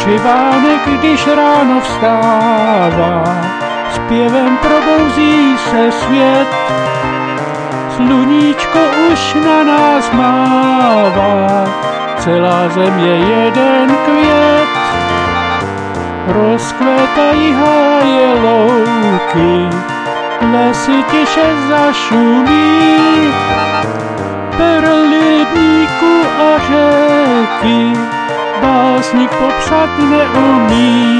Křivánek, když ráno vstává, zpěvem probouzí se svět. Sluníčko už na nás mává, celá zem je jeden květ. Rozkvétají háje louky, lesy tiše zašumí, perly rybníků a řeky básník popsat neumí.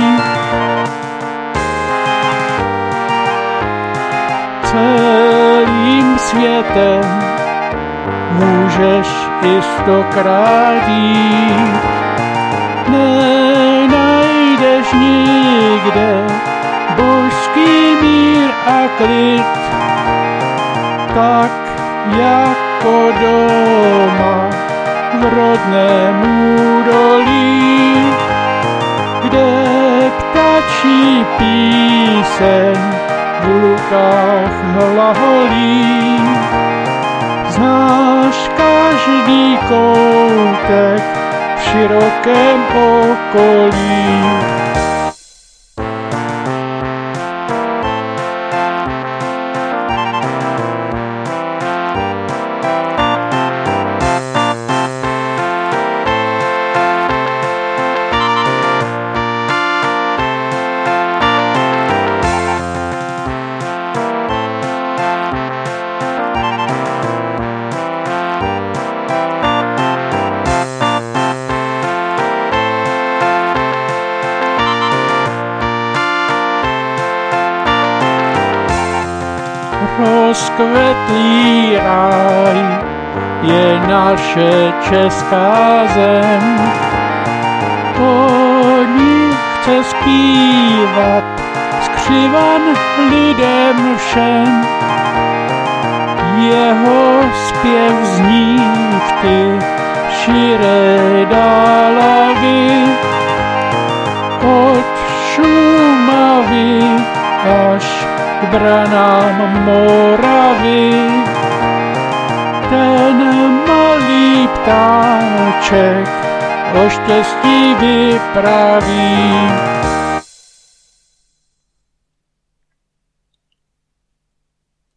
Celým světem můžeš i 100krát jít, nenajdeš nikde božský mír a klid, tak jako doma v rodném údolí, kde ptačí píseň v lukách hlaholí. Znáš každý koutek v širokém okolí. Rozkvetlý ráj je naše česká zem, o ní chce zpívat skřivan lidem všem. Jeho zpěv zní v ty širé dálavy, od Šumavy až k branám Moravy. Ten malý ptáček o štěstí vypraví.